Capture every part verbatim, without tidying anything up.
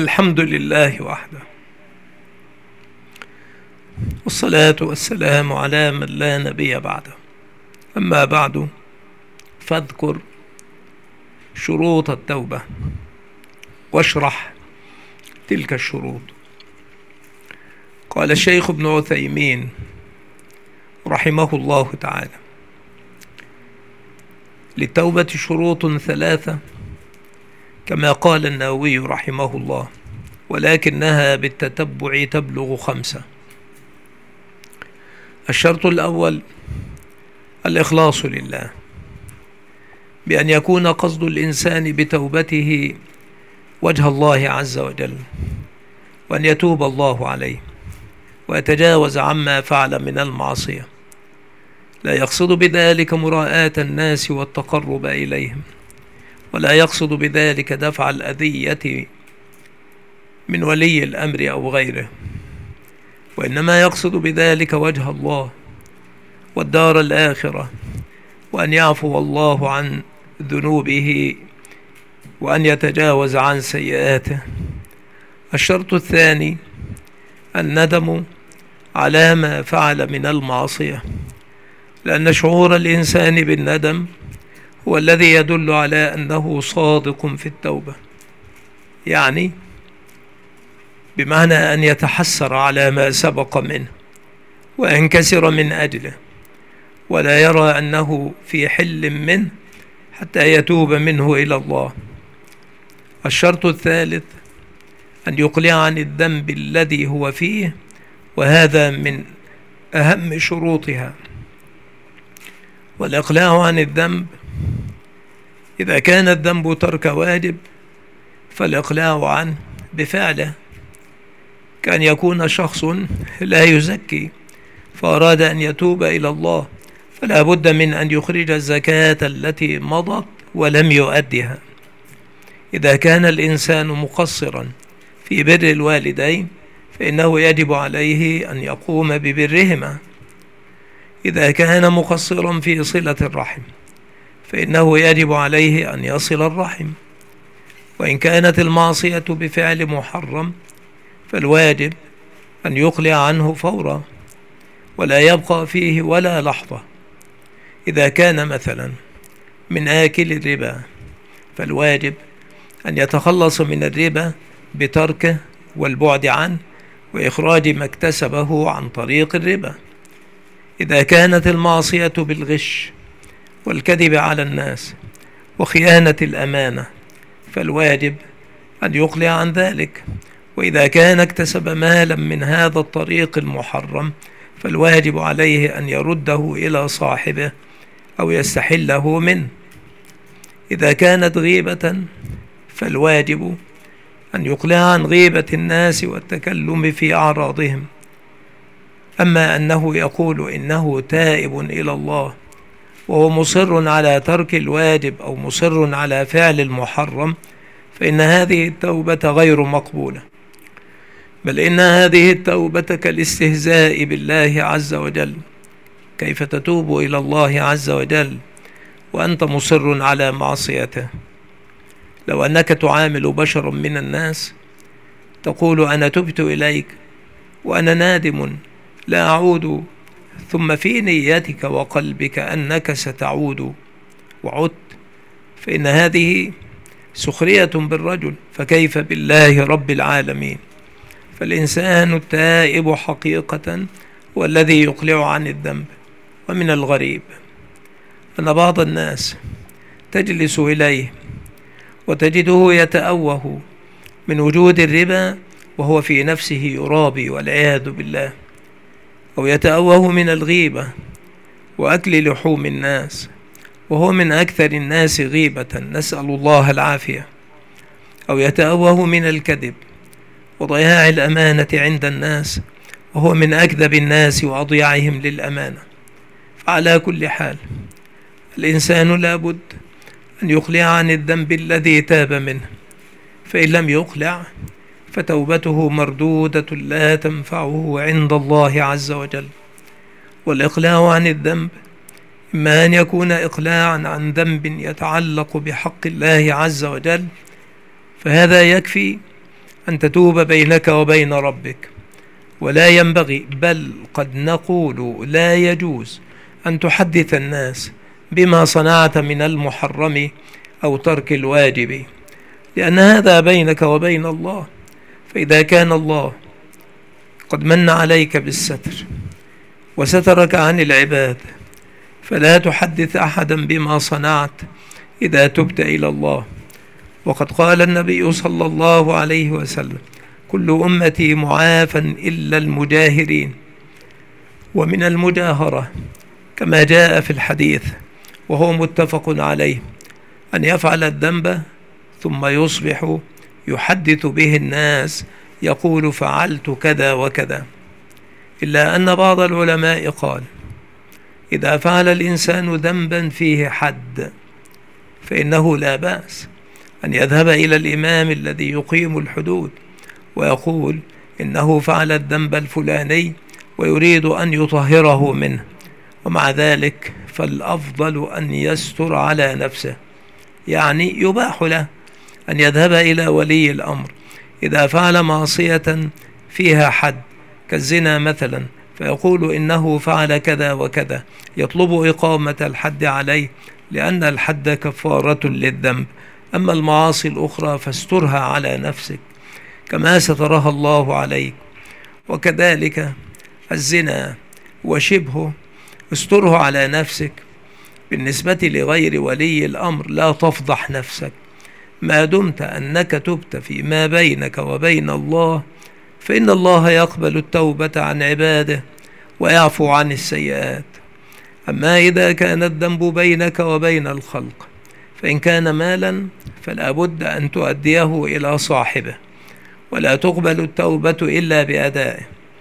الحمد لله وحده، والصلاة والسلام على من لا نبي بعده. أما بعد، فاذكر شروط التوبة واشرح تلك الشروط. قال الشيخ ابن عثيمين رحمه الله تعالى: للتوبة شروط ثلاثة كما قال النووي رحمه الله، ولكنها بالتتبع تبلغ خمسة. الشرط الأول الإخلاص لله، بأن يكون قصد الإنسان بتوبته وجه الله عز وجل، وأن يتوب الله عليه ويتجاوز عما فعل من المعصية، لا يقصد بذلك مراءاة الناس والتقرب إليهم، ولا يقصد بذلك دفع الأذية من ولي الأمر أو غيره، وإنما يقصد بذلك وجه الله والدار الآخرة، وأن يعفو الله عن ذنوبه وأن يتجاوز عن سيئاته. الشرط الثاني الندم على ما فعل من المعصية، لأن شعور الإنسان بالندم هو الذي يدل على أنه صادق في التوبة، يعني بمعنى أن يتحسر على ما سبق منه وينكسر من أجله، ولا يرى أنه في حل منه حتى يتوب منه إلى الله. الشرط الثالث أن يقلع عن الذنب الذي هو فيه، وهذا من أهم شروطها. والإقلاع عن الذنب إذا كان الذنب ترك واجب فالإقلاع عنه بفعله، كان يكون شخص لا يزكي فأراد أن يتوب إلى الله، فلا بد من أن يخرج الزكاة التي مضت ولم يؤدها. إذا كان الإنسان مقصرا في بر الوالدين فإنه يجب عليه أن يقوم ببرهما. إذا كان مقصرا في صلة الرحم فإنه يجب عليه أن يصل الرحم. وإن كانت المعصية بفعل محرم فالواجب أن يقلع عنه فورا ولا يبقى فيه ولا لحظة. إذا كان مثلا من آكل الربا فالواجب أن يتخلص من الربا بتركه والبعد عنه وإخراج ما اكتسبه عن طريق الربا. إذا كانت المعصية بالغش والكذب على الناس وخيانة الأمانة فالواجب أن يقلع عن ذلك. وإذا كان اكتسب مالا من هذا الطريق المحرم فالواجب عليه أن يرده إلى صاحبه أو يستحله منه. إذا كانت غيبة فالواجب أن يقلع عن غيبة الناس والتكلم في أعراضهم. أما أنه يقول إنه تائب إلى الله وهو مصر على ترك الواجب أو مصر على فعل المحرم فإن هذه التوبة غير مقبولة، بل إن هذه التوبة كالاستهزاء بالله عز وجل. كيف تتوب إلى الله عز وجل وأنت مصر على معصيته؟ لو أنك تعامل بشرا من الناس تقول أنا تبت إليك وأنا نادم لا أعود، ثم في نيتك وقلبك أنك ستعود وعدت، فإن هذه سخرية بالرجل، فكيف بالله رب العالمين؟ فالإنسان التائب حقيقة هو الذي يقلع عن الذنب. ومن الغريب أن بعض الناس تجلس إليه وتجده يتأوه من وجود الربا وهو في نفسه يرابي والعياذ بالله، أو يتأوه من الغيبة وأكل لحوم الناس وهو من أكثر الناس غيبة، نسأل الله العافية، أو يتأوه من الكذب وضياع الأمانة عند الناس وهو من أكذب الناس وأضيعهم للأمانة. فعلى كل حال الإنسان لابد أن يقلع عن الذنب الذي تاب منه، فإن لم يقلع فتوبته مردودة لا تنفعه عند الله عز وجل. والإقلاع عن الذنب إما أن يكون إقلاعا عن ذنب يتعلق بحق الله عز وجل، فهذا يكفي أن تتوب بينك وبين ربك، ولا ينبغي بل قد نقول لا يجوز أن تحدث الناس بما صنعت من المحرم أو ترك الواجب، لأن هذا بينك وبين الله. فإذا كان الله قد من عليك بالستر وسترك عن العباد، فلا تحدث أحدا بما صنعت إذا تبت إلى الله. وقد قال النبي صلى الله عليه وسلم: كل أمتي معافى إلا المجاهرين. ومن المجاهرة كما جاء في الحديث وهو متفق عليه أن يفعل الذنب ثم يصبح يحدث به الناس يقول فعلت كذا وكذا، إلا أن بعض العلماء قال: إذا فعل الإنسان ذنبا فيه حد فإنه لا بأس أن يذهب إلى الإمام الذي يقيم الحدود ويقول إنه فعل الذنب الفلاني ويريد أن يطهره منه، ومع ذلك فالأفضل أن يستر على نفسه، يعني يباح له أن يذهب إلى ولي الأمر إذا فعل معصية فيها حد كالزنا مثلا، فيقول إنه فعل كذا وكذا، يطلب إقامة الحد عليه لأن الحد كفارة للذنب. أما المعاصي الأخرى فاسترها على نفسك كما سترها الله عليك. وكذلك الزنا وشبهه استره على نفسك. بالنسبة لغير ولي الأمر لا تفضح نفسك، ما دمت أنك تبت فيما بينك وبين الله، فإن الله يقبل التوبة عن عباده ويعفو عن السيئات. أما إذا كان الذنب بينك وبين الخلق، فإن كان مالا فلا بد أن تؤديه إلى صاحبه، ولا تقبل التوبة إلا بأدائه،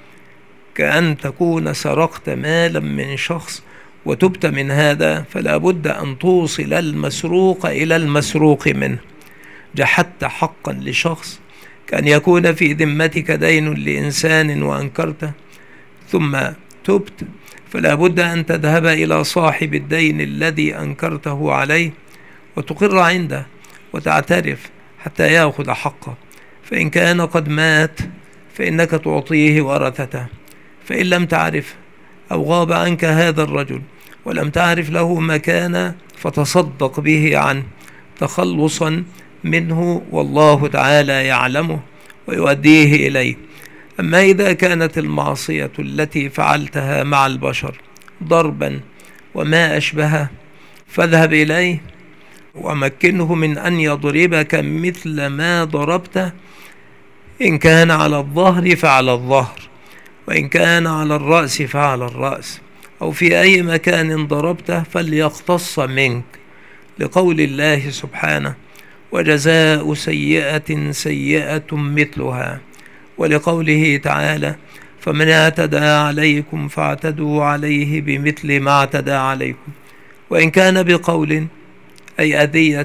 كأن تكون سرقت مالا من شخص وتبت من هذا، فلا بد أن توصل المسروق إلى المسروق منه. جحدت حقا لشخص، كأن يكون في ذمتك دين لإنسان وأنكرته ثم تبت، فلا بد أن تذهب إلى صاحب الدين الذي أنكرته عليه وتقر عنده وتعترف حتى يأخذ حقه. فإن كان قد مات فإنك تعطيه ورثته، فإن لم تعرف أو غاب عنك هذا الرجل ولم تعرف له مكانا فتصدق به عنه تخلصا منه، والله تعالى يعلمه ويؤديه إليه. أما إذا كانت المعصية التي فعلتها مع البشر ضربا وما أشبهه، فاذهب إليه ومكنه من أن يضربك مثل ما ضربته، إن كان على الظهر فعلى الظهر، وإن كان على الرأس فعلى الرأس، أو في أي مكان ضربته فليقتص منك، لقول الله سبحانه: وجزاء سيئة سيئة مثلها، ولقوله تعالى: فمن اعتدى عليكم فاعتدوا عليه بمثل ما اعتدى عليكم. وإن كان بقول أي أذية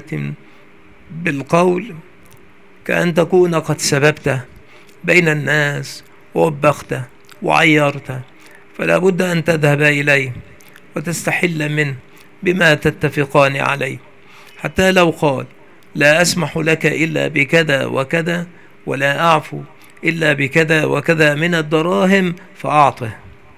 بالقول، كأن تكون قد سببته بين الناس ووبخته وعيرته، فلا بد أن تذهب إليه وتستحل منه بما تتفقان عليه، حتى لو قال: لا أسمح لك إلا بكذا وكذا، ولا أعفو إلا بكذا وكذا من الدراهم، فأعطه.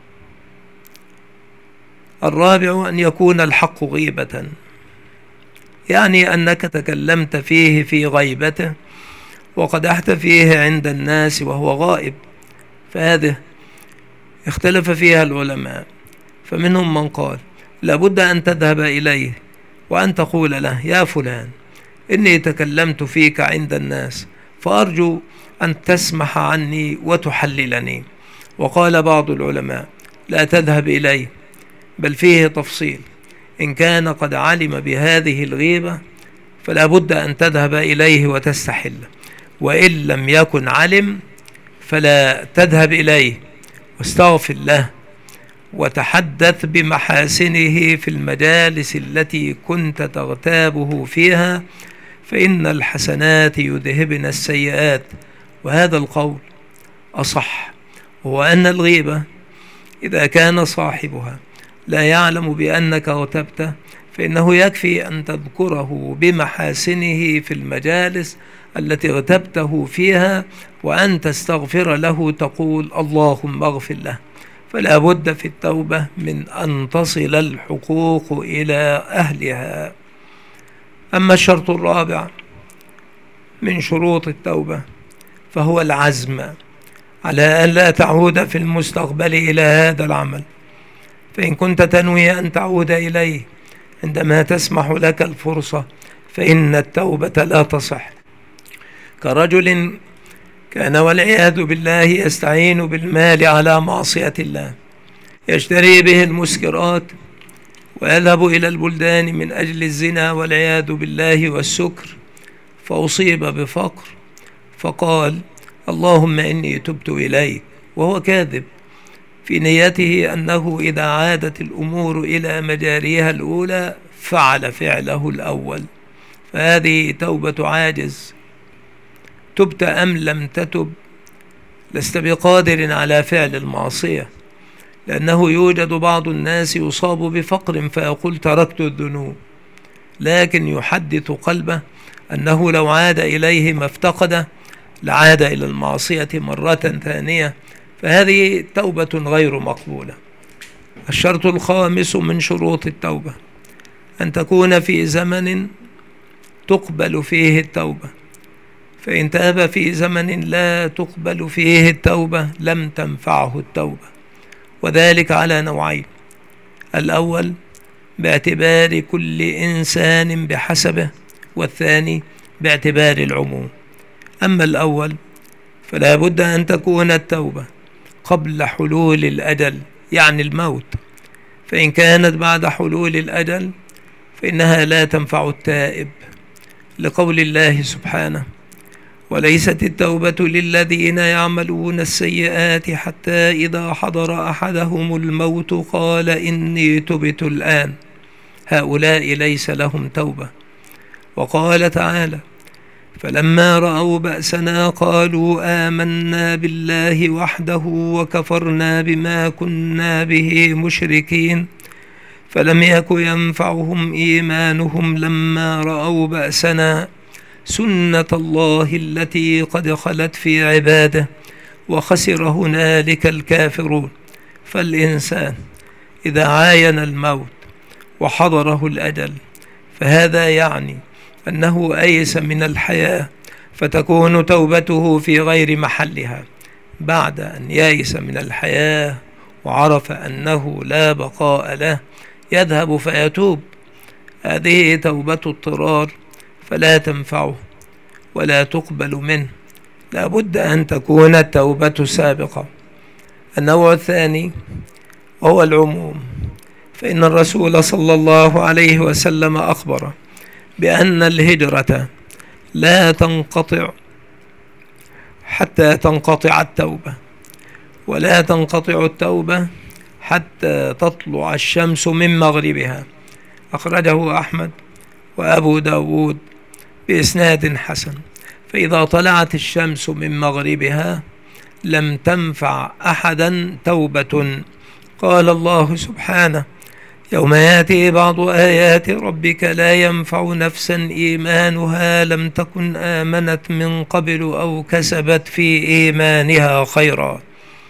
الرابع أن يكون الحق غيبة، يعني أنك تكلمت فيه في غيبته وقدحت فيه عند الناس وهو غائب، فهذه اختلف فيها العلماء، فمنهم من قال لابد أن تذهب إليه وأن تقول له: يا فلان، إني تكلمت فيك عند الناس، فأرجو أن تسمح عني وتحللني. وقال بعض العلماء: لا تذهب إليه، بل فيه تفصيل، إن كان قد علم بهذه الغيبة فلا بد أن تذهب إليه وتستحل، وإن لم يكن علم فلا تذهب إليه، واستغفر له وتحدث بمحاسنه في المجالس التي كنت تغتابه فيها، فإن الحسنات يذهبن السيئات. وهذا القول أصح، وهو أن الغيبة إذا كان صاحبها لا يعلم بأنك اغتبته، فإنه يكفي أن تذكره بمحاسنه في المجالس التي اغتبته فيها وأن تستغفر له تقول اللهم اغفر له. فلا بد في التوبة من أن تصل الحقوق إلى أهلها. أما الشرط الرابع من شروط التوبة فهو العزم على أن لا تعود في المستقبل إلى هذا العمل، فإن كنت تنوي أن تعود إليه عندما تسمح لك الفرصة فإن التوبة لا تصح. كرجل كان والعياذ بالله يستعين بالمال على معصية الله، يشتري به المسكرات ويذهب إلى البلدان من أجل الزنا والعياذ بالله والسكر، فأصيب بفقر فقال اللهم إني تبت إليك، وهو كاذب في نيته أنه إذا عادت الأمور إلى مجاريها الأولى فعل فعله الأول، فهذه توبة عاجز. تبت أم لم تتب لست بقادر على فعل المعصية، لأنه يوجد بعض الناس يصاب بفقر فيقول تركت الذنوب، لكن يحدث قلبه أنه لو عاد إليه ما افتقده لعاد إلى المعصية مرة ثانية، فهذه توبة غير مقبولة. الشرط الخامس من شروط التوبة أن تكون في زمن تقبل فيه التوبة، فإن تاب في زمن لا تقبل فيه التوبة لم تنفعه التوبة، وذلك على نوعين: الأول باعتبار كل إنسان بحسبه، والثاني باعتبار العموم. أما الأول فلا بد أن تكون التوبة قبل حلول الأجل، يعني الموت، فإن كانت بعد حلول الأجل فإنها لا تنفع التائب، لقول الله سبحانه وليست التوبة للذين يعملون السيئات حتى إذا حضر أحدهم الموت قال إني تبت الآن، هؤلاء ليس لهم توبة. وقال تعالى فلما رأوا بأسنا قالوا آمنا بالله وحده وكفرنا بما كنا به مشركين فلم يك ينفعهم إيمانهم لما رأوا بأسنا سنة الله التي قد خلت في عباده وخسر هنالك الكافرون. فالإنسان إذا عاين الموت وحضره الأجل فهذا يعني أنه أيس من الحياة، فتكون توبته في غير محلها. بعد أن يأيس من الحياة وعرف أنه لا بقاء له يذهب فيتوب، هذه توبة اضطرار فلا تنفعه ولا تقبل منه، لا بد أن تكون التوبة سابقة. النوع الثاني وهو العموم، فإن الرسول صلى الله عليه وسلم أخبر بأن الهجرة لا تنقطع حتى تنقطع التوبة، ولا تنقطع التوبة حتى تطلع الشمس من مغربها. أخرجه أحمد وأبو داود بإسناد حسن. فإذا طلعت الشمس من مغربها لم تنفع أحدا توبة. قال الله سبحانه يوم يأتي بعض آيات ربك لا ينفع نفسا إيمانها لم تكن آمنت من قبل أو كسبت في إيمانها خيرا.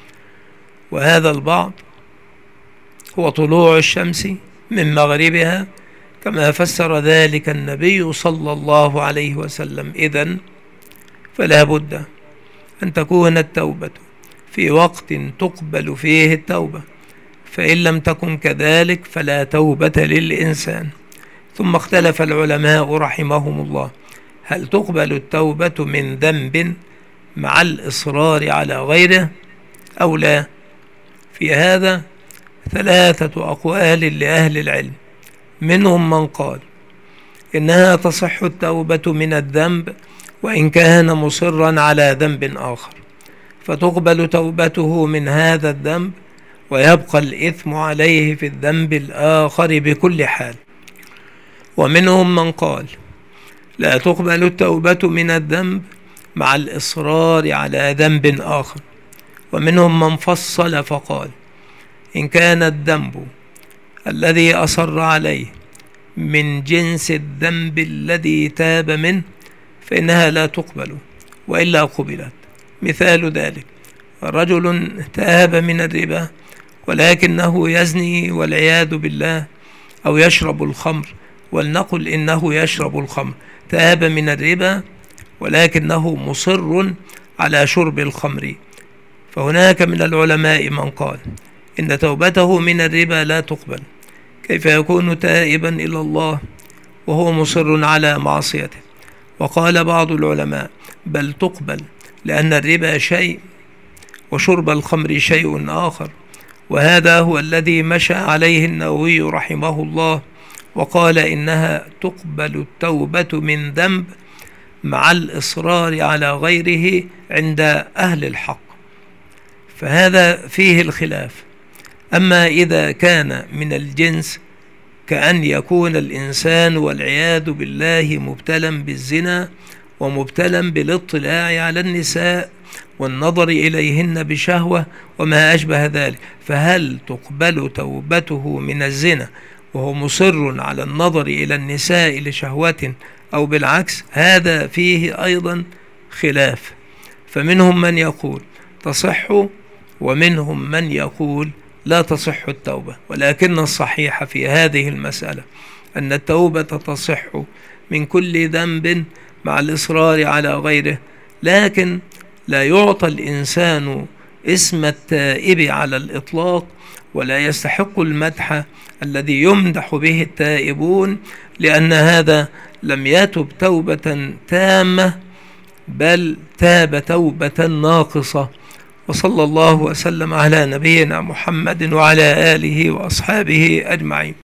وهذا البعض هو طلوع الشمس من مغربها كما فسر ذلك النبي صلى الله عليه وسلم. إذن فلا بد أن تكون التوبة في وقت تقبل فيه التوبة، فإن لم تكن كذلك فلا توبة للإنسان. ثم اختلف العلماء رحمهم الله هل تقبل التوبة من ذنب مع الإصرار على غيره أو لا؟ في هذا ثلاثة أقوال لأهل العلم، منهم من قال إنها تصح التوبة من الذنب وإن كان مصرا على ذنب آخر، فتقبل توبته من هذا الذنب ويبقى الإثم عليه في الذنب الآخر بكل حال. ومنهم من قال لا تقبل التوبة من الذنب مع الإصرار على ذنب آخر. ومنهم من فصل فقال إن كان الذنب الذي أصر عليه من جنس الذنب الذي تاب منه فإنها لا تقبل وإلا قبلت. مثال ذلك رجل تاب من الربا ولكنه يزني والعياذ بالله، أو يشرب الخمر، ولنقل إنه يشرب الخمر، تاب من الربا ولكنه مصر على شرب الخمر، فهناك من العلماء من قال إن توبته من الربا لا تقبل. كيف يكون تائبا إلى الله وهو مصر على معصيته؟ وقال بعض العلماء بل تقبل، لأن الربا شيء وشرب الخمر شيء آخر، وهذا هو الذي مشى عليه النووي رحمه الله، وقال إنها تقبل التوبة من ذنب مع الإصرار على غيره عند أهل الحق، فهذا فيه الخلاف. أما إذا كان من الجنس كأن يكون الإنسان والعياذ بالله مبتلا بالزنا ومبتلا بالاطلاع على النساء والنظر إليهن بشهوة وما أشبه ذلك، فهل تقبل توبته من الزنا وهو مصر على النظر إلى النساء لشهوة أو بالعكس؟ هذا فيه أيضا خلاف، فمنهم من يقول تصح ومنهم من يقول لا تصح التوبة. ولكن الصحيح في هذه المسألة أن التوبة تصح من كل ذنب مع الإصرار على غيره، لكن لا يعطى الإنسان اسم التائب على الإطلاق، ولا يستحق المدح الذي يمدح به التائبون، لأن هذا لم يتب توبة تامة بل تاب توبة ناقصة. وصلى الله وسلم على نبينا محمد وعلى آله وأصحابه أجمعين.